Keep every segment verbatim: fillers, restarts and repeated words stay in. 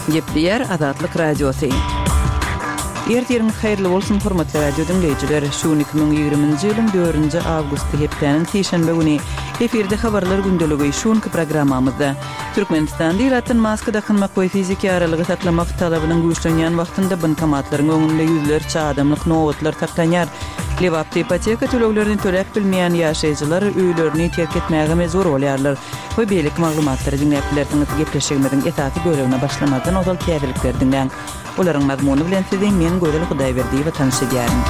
Gepleyer Azatlyk Radiosu. Ertiriniz hayırlı bolsun hormatly radio dinleyijiler. Şu iki bin ýygrymynjy ýylyň dördünji awgust hepdeniň Teşenbe güni eferde habarlar gündöligi şuňky programmamyzda Türkmenistan diýratyn maska dakynmak we fizik ýaralygy saklamak talabynyň güýçlenýän wagtynda bankomatlaryň öňünde ýüzlerçe adamlyk nowatlar saklanýar. Lewapda ipoteka töleglerini töläp bilmeýän ýaşaýjylar öýlerini terk etmäge mezur bolýarlar. Bu beýlik maglumatlary dinleýärlerdiňiz gepleşigimiziň esasy bölümine başlamadan ozal täzelikler dinleň. Olaryň mazmuny bilen size men Gözel Hudaýberdi we tanışýaryn.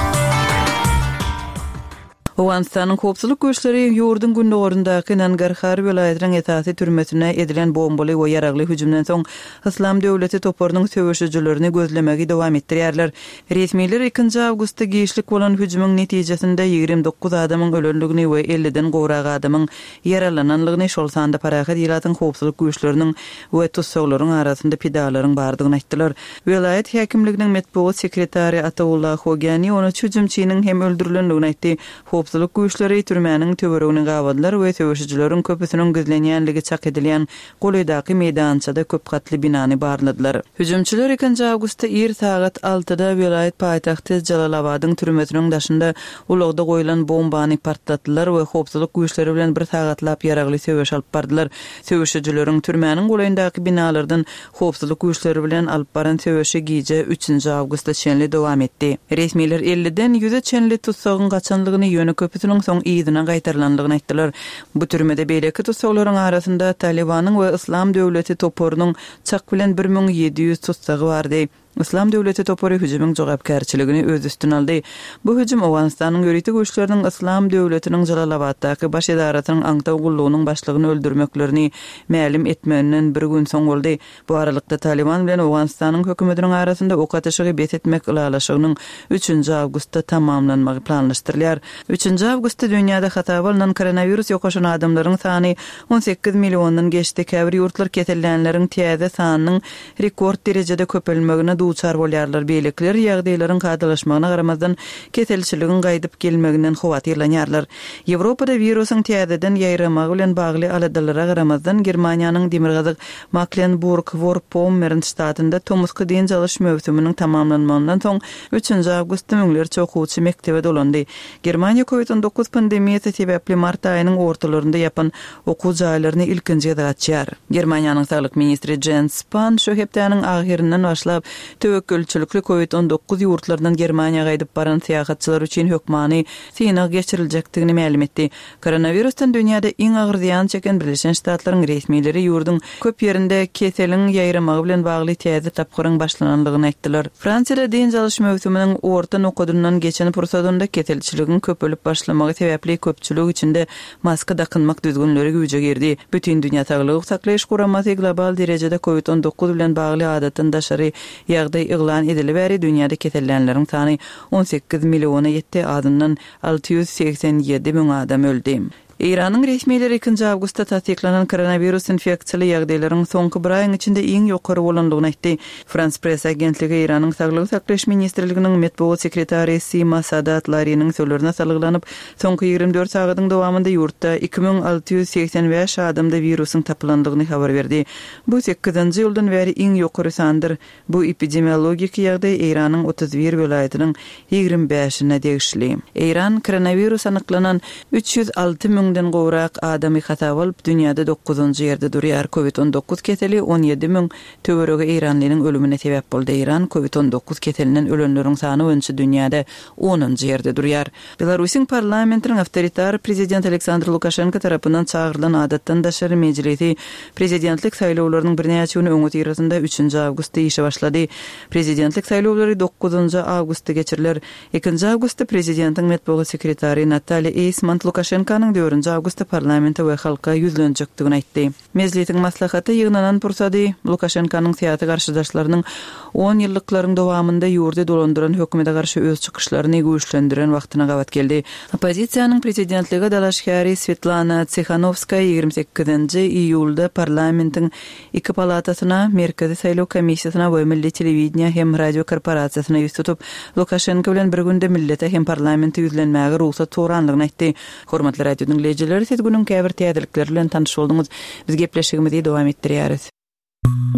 Owganistanyň howpsuzlyk güýçleri ýurdun gündöwründaky Nangarhar welaýatynyň esasy türmesine edilen bombaly we ýaragly hüjümden soň Islam döwleti toparynyň söwüşçülerini gözlemegi dowam etdirýärler. Resmiler ikinji awgustda giýişlik bolan hüjümüň netijesinde ýygrimi dokuz adamyň ölenligini we elliden gowrak adamyň ýaralananlygyny şol sanda parahat ýylatyň howpsuzlyk güýçleriniň we tutsaglaryň arasynda pidalaryň bardygyny aýtdylar. Welaýat häkimliginiň metbuat sekretary Atawullah Hogani onu hüjümçiniň hem öldürilenligini aýtdy. Howpsuzlyk güýçleri türmäniň töweregini gawadalar we söwüşçülerin köpüsiniň gözlenýänligi çak edilýän golydaky meýdançada köp katly binany barladylar. Hüjümçiler ikinji awgustda er saat altıda welaýat paýtagty Jalalabadyň türmesiniň daşynda ulagda goýulan bombany partlatdylar we howpsuzlyk güýçleri bilen bir sagatlap ýaragly söwüş alyp bardylar. Söwüşçülerin türmäniň goýundaky binalardan howpsuzlyk güýçleri bilen alyp baran söwüşi gije üçinji awgustda çenli dowam etdi. Resmiler elliden ýüze çenli tutsagyň gaçanlygyny ýöne köpüsiniň soň ýygyna gaýtarlandygyny aýtdylar. Bu türmede beýleki tutsaklaryň arasynda Talibanyň we Islam döwleti toporynyň çak bilen bir miň ýedi ýüz tutsagy bardy. Islam döwleti topary hüjümüň jogapkärçiligini öz üstüne aldy. Bu hüjüm Owganistanyň ýöretik güýçleriniň Islam döwletiniň Jalalabaddaky baş edaratynyň aňtaw gullugynyň başlygyny öldürmeklerini mälim etmeginiň bir gün soň boldy. Bu aralykda Taliban bilen Owganistanyň hökümetiniň arasynda ok ateşigi bet etmek ilalaşygynyň üçinji awgustda tamamlanmagy planlaşdyrylýar. üçinji awgustda dünýäde hata bolan koronavirus ýokaşan adamlaryň sany on sekiz millionyň geçdi. Käbir ýurtlar kesillenleriň täze sanynyň rekord derejede köpelmegine duçar bolýarlar. Beýlekler ýagdaýlaryň kadalaşmagyna garamazdan keselçiligin gaýdyp gelmeginden howatyrlanýarlar. Ýewropada wirusyň täzeden ýaýramagy bilen bagly aladalara garamazdan Germaniýanyň Demirgazyk Mecklenburg-Vorpommern ştatynda tomuska diýen çalyş mövsüminiň tamamlanmagynyň soň üçinji awgustda müňlerçe okuwçy mektebe dolandy. Germaniýa covid on dokuz pandemiýasy sebäpli mart aýynyň ortalarynda ýapan okuw jaýlaryny ilkinji açýar. Germaniýanyň saglyk ministri Jens Spahn şu hepdeniň ahyrynden başlap töwekkülçilikli covid on dokuz ýurtlaryndan Germaniýa gaýdyp baran syýahatçylar üçin hökmany synav geçiriljekdigini ma'lum etdi. Koronavirusdan dünýäde iň agyr ziýan çeken Birleşen Ştatlaryň resmileri ýurdun köp ýerinde keseliň ýaýramagy bilen bagly täze tapgyryň başlananlygyny aýtdylar. Fransiýada diýen çalyş mövsüminiň orta nokadyndan geçen pursadynda keselçiligin köpelip başlamagy sebäpli köpçülik içinde maska dakynmak düzgünleri güýje girdi. Bütün dünýä saglyk saklaýyş guramasy global derejede covid on dokuz bilen bagly adatyn daşary ýagdaý ýylan edilibäri dünýäde kesellenleriň sany on sekiz milliona ýetdi, adından alty ýüz seksen ýedi miň adam öldü. İranyň resmileri ikinji awgustda tasdiklanan koronavirus infeksiýaly ýagdaýlaryň soňky bir aýyň içinde iň ýokary bolandygyny aýtdy. Frans press agentligi Iranyň saglyk saklaýyş ministrliginiň metbuat sekretary Sima Sadat Larynyň sözlerine salyglanyp, soňky ýygrimi dört sagatyň dowamında ýurtda iki miň alty ýüz seksen beş adamda wirusyň tapylandygyny habar berdi. Bu sekizinji ýyldan beri iň ýokary sandyr. Bu epidemiologik ýagdaý Iranyň otuz bir welaýatynyň ýygrimi beşine degişli. Iran koronavirus anyklanan üç ýüz alty miň den gowrak adamy hata bolup dünýäde dokuzunji ýerde durýar. covid on dokuz keseli on ýedi miň töwerege Iranlynyň ölümine sebäp boldy. Iran covid on dokuz keselinden ölenleriň sany öňçe dünýäde onunji ýerde durýar. Belarusyň parlamentiniň awtoritar prezident Aleksandr Lukashenko tarapyndan çağırılan adatdan daşary mejlisi prezidentlik saýlawlarynyň birnäçe güni öňe ýyrasynda üçinji awgustda işe başlady. Prezidentlik saýlawlary dokuzunji awgustda geçiriler. ikinji awgustda prezidentiň metbuat sekretary Natalya Eysmont Lukashenkonyň dördünji awgustda parlamenta we halka ýüzlenjekdigini aýtdy. Mezletiň maslahaty ýygnanan pursady Lukashenkonyň syýasy garşydaşlarynyň on ýyllyklaryň dowamında ýurdu dolandyran hökümete garşy öz çykyşlaryny güýçlendiren wagtyna gawat geldi. Opozisiýanyň prezidentligi dalaşkary Svetlana Tsikhanovskaya ýygrimi sekizinji iýulda parlamentiň iki palatasyna, Merkezi saýlaw komissiýasyna we Milli telewiziýa hem radio korporasiýasyna ýüz tutup, Lukashenko bilen bir günde millete hem parlamenti ýüzlenmäge ruhsat soranlygyny aýtdy. Hormatly radio dinleyijiler, siz günüň käbir täzelikleri bilen tanyş boldunuz. Biz gepleşigimizi dowam etdirýäris.